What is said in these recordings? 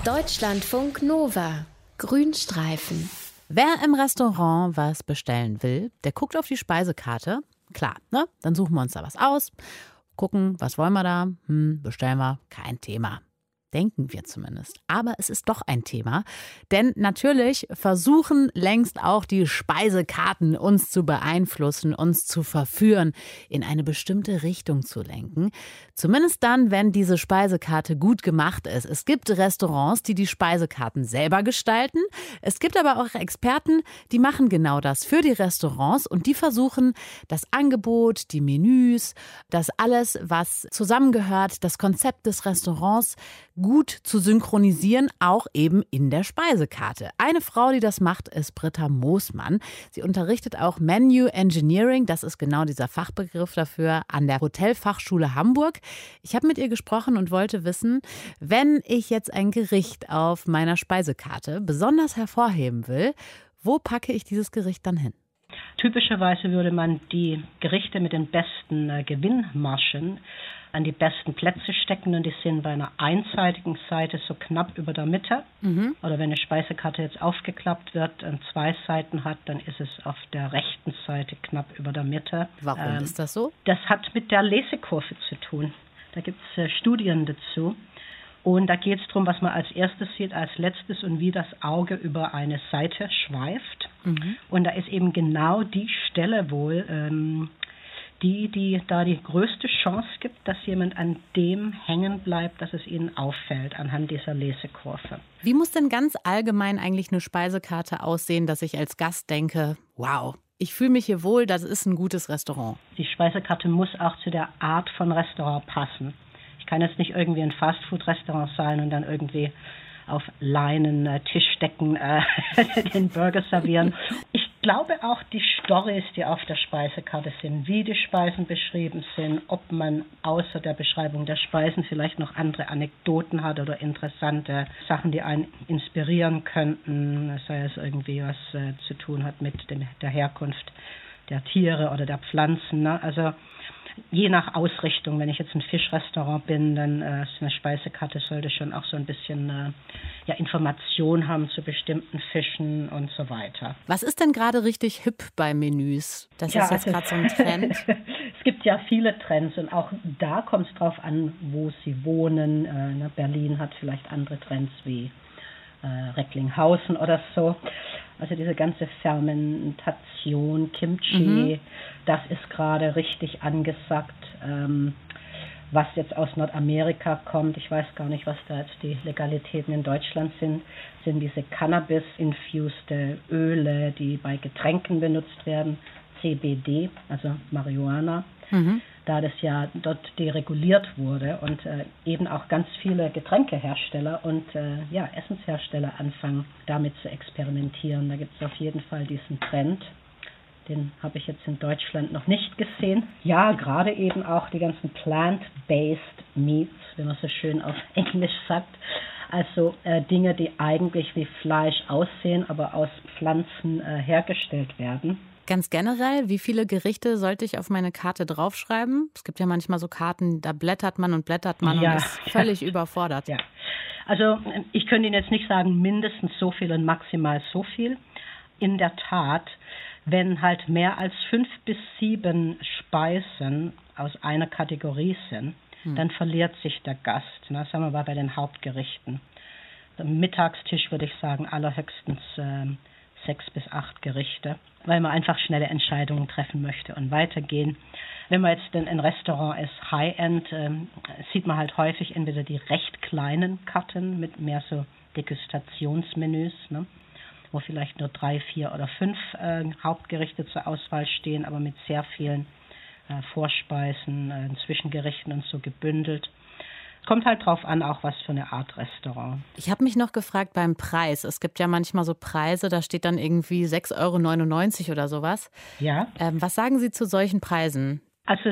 Deutschlandfunk Nova. Grünstreifen. Wer im Restaurant was bestellen will, der guckt auf die Speisekarte. Klar, ne? Dann suchen wir uns da was aus, gucken, was wollen wir da? Bestellen wir, kein Thema. Denken wir zumindest. Aber es ist doch ein Thema, denn natürlich versuchen längst auch die Speisekarten uns zu beeinflussen, uns zu verführen, in eine bestimmte Richtung zu lenken. Zumindest dann, wenn diese Speisekarte gut gemacht ist. Es gibt Restaurants, die die Speisekarten selber gestalten. Es gibt aber auch Experten, die machen genau das für die Restaurants und die versuchen, das Angebot, die Menüs, das alles, was zusammengehört, das Konzept des Restaurants gut zu synchronisieren, auch eben in der Speisekarte. Eine Frau, die das macht, ist Britta Moosmann. Sie unterrichtet auch Menu Engineering, das ist genau dieser Fachbegriff dafür, an der Hotelfachschule Hamburg. Ich habe mit ihr gesprochen und wollte wissen, wenn ich jetzt ein Gericht auf meiner Speisekarte besonders hervorheben will, wo packe ich dieses Gericht dann hin? Typischerweise würde man die Gerichte mit den besten Gewinnmargen an die besten Plätze stecken und die sind bei einer einseitigen Seite so knapp über der Mitte. Oder wenn eine Speisekarte jetzt aufgeklappt wird und zwei Seiten hat, dann ist es auf der rechten Seite knapp über der Mitte. Warum ist das so? Das hat mit der Lesekurve zu tun. Da gibt es Studien dazu. Und da geht es darum, was man als erstes sieht, als letztes und wie das Auge über eine Seite schweift. Und da ist eben genau die Stelle wohl, die da die größte Chance gibt, dass jemand an dem hängen bleibt, dass es ihnen auffällt anhand dieser Lesekurve. Wie muss denn ganz allgemein eigentlich eine Speisekarte aussehen, dass ich als Gast denke, wow, ich fühle mich hier wohl, das ist ein gutes Restaurant? Die Speisekarte muss auch zu der Art von Restaurant passen. Ich kann jetzt nicht irgendwie ein Fastfood-Restaurant sein und dann irgendwie auf Leinen, Tischdecken den Burger servieren. Ich glaube auch die Storys, die auf der Speisekarte sind, wie die Speisen beschrieben sind, ob man außer der Beschreibung der Speisen vielleicht noch andere Anekdoten hat oder interessante Sachen, die einen inspirieren könnten, sei es irgendwie was zu tun hat mit der Herkunft der Tiere oder der Pflanzen. Ne? Also je nach Ausrichtung, wenn ich jetzt ein Fischrestaurant bin, dann ist eine Speisekarte sollte schon auch so ein bisschen Information haben zu bestimmten Fischen und so weiter. Was ist denn gerade richtig hip bei Menüs? Das ist jetzt gerade so ein Trend. Es gibt ja viele Trends und auch da kommt es drauf an, wo sie wohnen. Berlin hat vielleicht andere Trends wie Recklinghausen oder so. Also diese ganze Fermentation, Kimchi, das ist gerade richtig angesagt. Was jetzt aus Nordamerika kommt, ich weiß gar nicht, was da jetzt die Legalitäten in Deutschland sind diese Cannabis-infuste Öle, die bei Getränken benutzt werden, CBD, also Marihuana. Da das ja dort dereguliert wurde und eben auch ganz viele Getränkehersteller und Essenshersteller anfangen, damit zu experimentieren. Da gibt es auf jeden Fall diesen Trend. Den habe ich jetzt in Deutschland noch nicht gesehen. Ja, gerade eben auch die ganzen plant-based meats, wie man so schön auf Englisch sagt. Also Dinge, die eigentlich wie Fleisch aussehen, aber aus Pflanzen hergestellt werden. Ganz generell, wie viele Gerichte sollte ich auf meine Karte draufschreiben? Es gibt ja manchmal so Karten, da blättert man und ist völlig überfordert. Ja. Also ich könnte Ihnen jetzt nicht sagen, mindestens so viel und maximal so viel. In der Tat, wenn halt mehr als 5 bis 7 Speisen aus einer Kategorie sind, dann verliert sich der Gast. Das sagen wir mal bei den Hauptgerichten. Am Mittagstisch würde ich sagen, allerhöchstens 6 bis 8 Gerichte, weil man einfach schnelle Entscheidungen treffen möchte und weitergehen. Wenn man jetzt in ein Restaurant ist, High-End, sieht man halt häufig entweder die recht kleinen Karten mit mehr so Degustationsmenüs, ne, wo vielleicht nur 3, 4 oder 5 Hauptgerichte zur Auswahl stehen, aber mit sehr vielen Vorspeisen, Zwischengerichten und so gebündelt. Kommt halt drauf an, auch was für eine Art Restaurant. Ich habe mich noch gefragt beim Preis. Es gibt ja manchmal so Preise, da steht dann irgendwie 6,99 € oder sowas. Ja. Was sagen Sie zu solchen Preisen? Also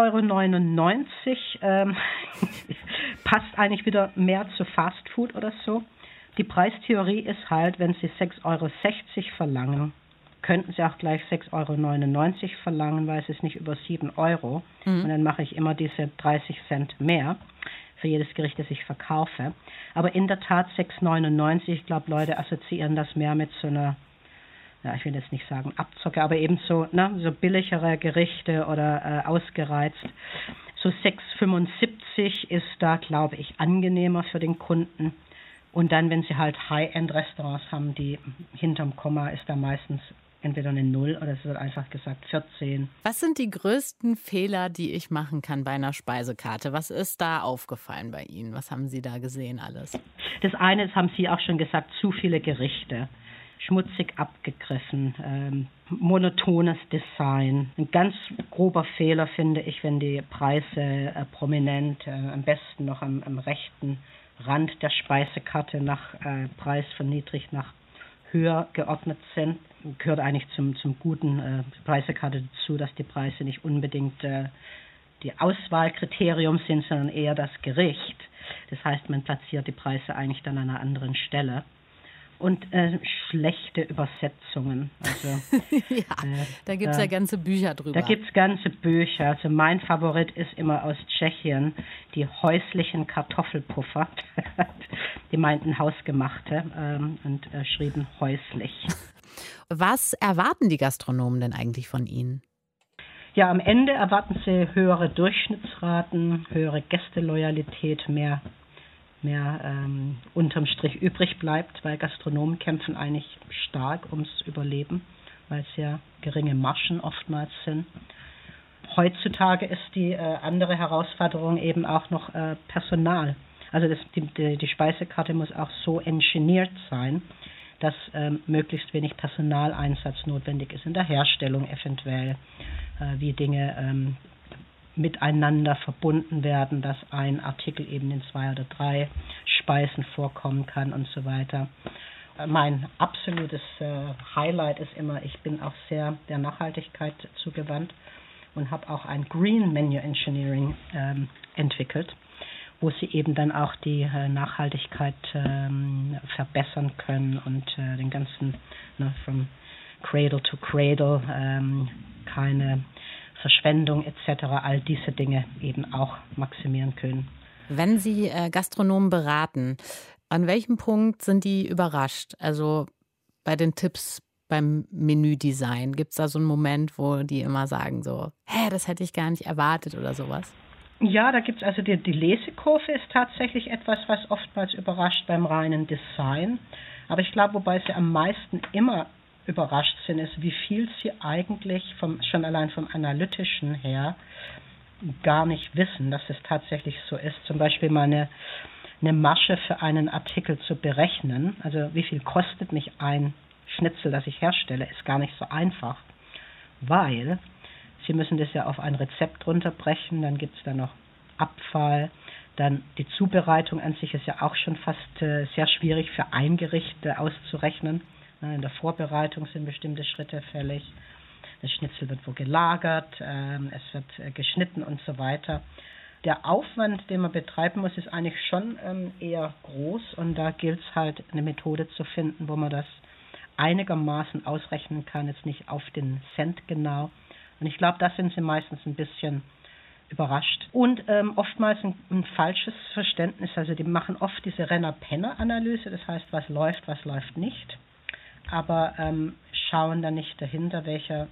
6,99 € passt eigentlich wieder mehr zu Fastfood oder so. Die Preistheorie ist halt, wenn Sie 6,60 € verlangen, könnten Sie auch gleich 6,99 € verlangen, weil es ist nicht über 7 €. Und dann mache ich immer diese 30 Cent mehr. für jedes Gericht, das ich verkaufe. Aber in der Tat 6,99, ich glaube, Leute assoziieren das mehr mit so einer, ja, ich will jetzt nicht sagen Abzocke, aber eben so, ne, so billigere Gerichte oder ausgereizt. So 6,75 ist da, glaube ich, angenehmer für den Kunden. Und dann, wenn sie halt High-End-Restaurants haben, die hinterm Komma ist da meistens entweder eine 0 oder es wird einfach gesagt 14. Was sind die größten Fehler, die ich machen kann bei einer Speisekarte? Was ist da aufgefallen bei Ihnen? Was haben Sie da gesehen alles? Das eine, das haben Sie auch schon gesagt, zu viele Gerichte. Schmutzig abgegriffen, monotones Design. Ein ganz grober Fehler finde ich, wenn die Preise prominent, am besten noch am rechten Rand der Speisekarte nach Preis von niedrig nach höher geordnet sind. Gehört eigentlich zum guten Speisekarte dazu, dass die Preise nicht unbedingt die Auswahlkriterium sind, sondern eher das Gericht. Das heißt, man platziert die Preise eigentlich dann an einer anderen Stelle. Und schlechte Übersetzungen. Also, ja, da gibt es ja ganze Bücher drüber. Da gibt es ganze Bücher. Also mein Favorit ist immer aus Tschechien, die häuslichen Kartoffelpuffer. Die meinten hausgemachte und schrieben häuslich. Was erwarten die Gastronomen denn eigentlich von Ihnen? Ja, am Ende erwarten sie höhere Durchschnittsraten, höhere Gästeloyalität, mehr unterm Strich übrig bleibt, weil Gastronomen kämpfen eigentlich stark ums Überleben, weil es ja geringe Margen oftmals sind. Heutzutage ist die andere Herausforderung eben auch noch Personal. Also die Speisekarte muss auch so engineert sein, dass möglichst wenig Personaleinsatz notwendig ist in der Herstellung eventuell, wie Dinge miteinander verbunden werden, dass ein Artikel eben in 2 oder 3 Speisen vorkommen kann und so weiter. Mein absolutes Highlight ist immer, ich bin auch sehr der Nachhaltigkeit zugewandt und habe auch ein Green Menu Engineering entwickelt, wo sie eben dann auch die Nachhaltigkeit verbessern können und den ganzen, from Cradle to Cradle, keine Verschwendung etc., all diese Dinge eben auch maximieren können. Wenn Sie Gastronomen beraten, an welchem Punkt sind die überrascht? Also bei den Tipps beim Menüdesign, gibt es da so einen Moment, wo die immer sagen so, das hätte ich gar nicht erwartet oder sowas? Ja, da gibt es also die Lesekurve ist tatsächlich etwas, was oftmals überrascht beim reinen Design. Aber ich glaube, wobei sie am meisten immer überrascht sind, ist, wie viel sie eigentlich schon allein vom Analytischen her gar nicht wissen, dass es tatsächlich so ist. Zum Beispiel mal eine Masche für einen Artikel zu berechnen, also wie viel kostet mich ein Schnitzel, das ich herstelle, ist gar nicht so einfach, weil Sie müssen das ja auf ein Rezept runterbrechen, dann gibt es da noch Abfall, dann die Zubereitung an sich ist ja auch schon fast sehr schwierig für ein Gericht auszurechnen. In der Vorbereitung sind bestimmte Schritte fällig. Das Schnitzel wird wo gelagert, es wird geschnitten und so weiter. Der Aufwand, den man betreiben muss, ist eigentlich schon eher groß und da gilt es halt, eine Methode zu finden, wo man das einigermaßen ausrechnen kann, jetzt nicht auf den Cent genau. Und ich glaube, da sind sie meistens ein bisschen überrascht. Und oftmals ein falsches Verständnis, also die machen oft diese Renner-Penner-Analyse, das heißt, was läuft nicht. Aber schauen dann nicht dahinter, welcher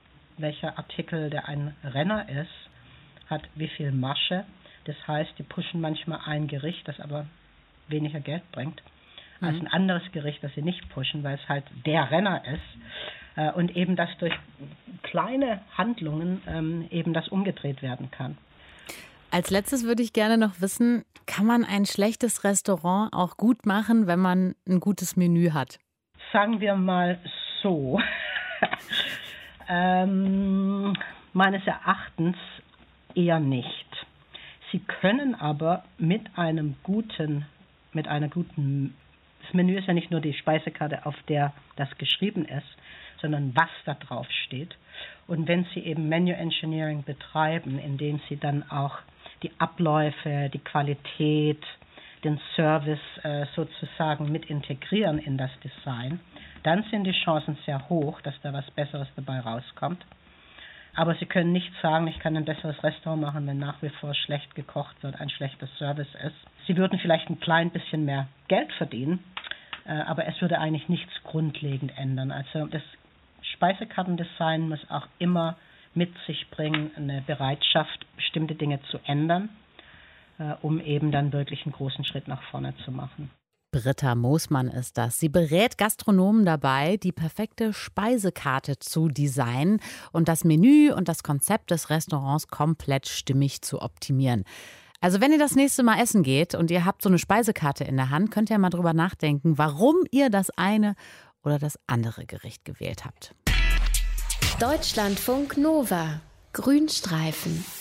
Artikel, der ein Renner ist, hat wie viel Masche. Das heißt, die pushen manchmal ein Gericht, das aber weniger Geld bringt, als ein anderes Gericht, das sie nicht pushen, weil es halt der Renner ist. Und eben, dass durch kleine Handlungen eben das umgedreht werden kann. Als letztes würde ich gerne noch wissen, kann man ein schlechtes Restaurant auch gut machen, wenn man ein gutes Menü hat? Sagen wir mal so. Meines Erachtens eher nicht. Sie können aber mit einer guten, das Menü ist ja nicht nur die Speisekarte, auf der das geschrieben ist, sondern was da drauf steht. Und wenn Sie eben Menu Engineering betreiben, indem Sie dann auch die Abläufe, die Qualität, den Service sozusagen mit integrieren in das Design, dann sind die Chancen sehr hoch, dass da was Besseres dabei rauskommt. Aber Sie können nicht sagen, ich kann ein besseres Restaurant machen, wenn nach wie vor schlecht gekocht wird, ein schlechter Service ist. Sie würden vielleicht ein klein bisschen mehr Geld verdienen, aber es würde eigentlich nichts grundlegend ändern. Also das Speisekartendesign muss auch immer mit sich bringen, eine Bereitschaft, bestimmte Dinge zu ändern, um eben dann wirklich einen großen Schritt nach vorne zu machen. Britta Moosmann ist das. Sie berät Gastronomen dabei, die perfekte Speisekarte zu designen und das Menü und das Konzept des Restaurants komplett stimmig zu optimieren. Also wenn ihr das nächste Mal essen geht und ihr habt so eine Speisekarte in der Hand, könnt ihr mal drüber nachdenken, warum ihr das eine oder das andere Gericht gewählt habt. Deutschlandfunk Nova. Grünstreifen.